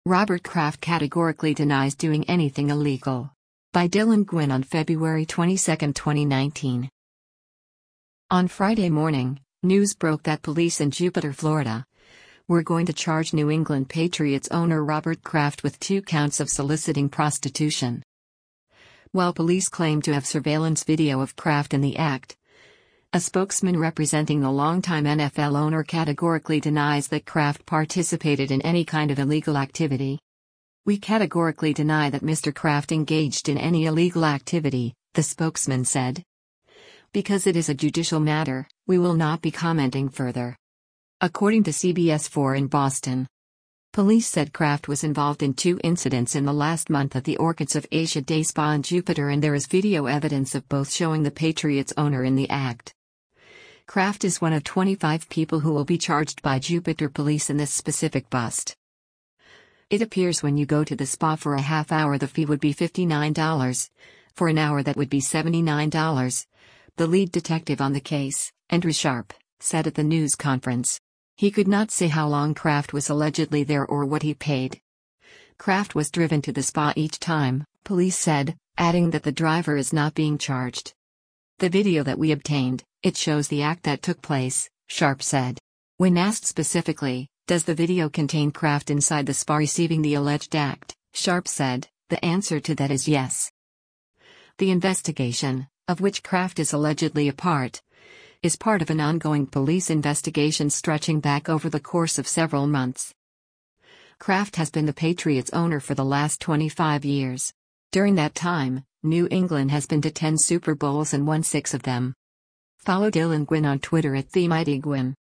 Robert Kraft categorically denies doing anything illegal. By Dylan Gwynn on February 22, 2019. On Friday morning, news broke that police in Jupiter, Florida, were going to charge New England Patriots owner Robert Kraft with 2 counts of soliciting prostitution. While police claim to have surveillance video of Kraft in the act, a spokesman representing the longtime NFL owner categorically denies that Kraft participated in any kind of illegal activity. "We categorically deny that Mr. Kraft engaged in any illegal activity," the spokesman said. "Because it is a judicial matter, we will not be commenting further." According to CBS 4 in Boston, police said Kraft was involved in 2 incidents in the last month at the Orchids of Asia Day Spa in Jupiter, and there is video evidence of both showing the Patriots owner in the act. Kraft is one of 25 people who will be charged by Jupiter police in this specific bust. It appears when you go to the spa for a half hour the fee would be $59. For an hour that would be $79. The lead detective on the case, Andrew Sharp, said at the news conference. He could not say how long Kraft was allegedly there or what he paid. Kraft was driven to the spa each time, police said, adding that the driver is not being charged. "The video that we obtained, it shows the act that took place," Sharp said. When asked specifically, does the video contain Kraft inside the spa receiving the alleged act, Sharp said, the answer to that is yes. The investigation, of which Kraft is allegedly a part, is part of an ongoing police investigation stretching back over the course of several months. Kraft has been the Patriots owner for the last 25 years. During that time, New England has been to 10 Super Bowls and won 6 of them. Follow Dylan Gwynn on Twitter at TheMightyGwynn.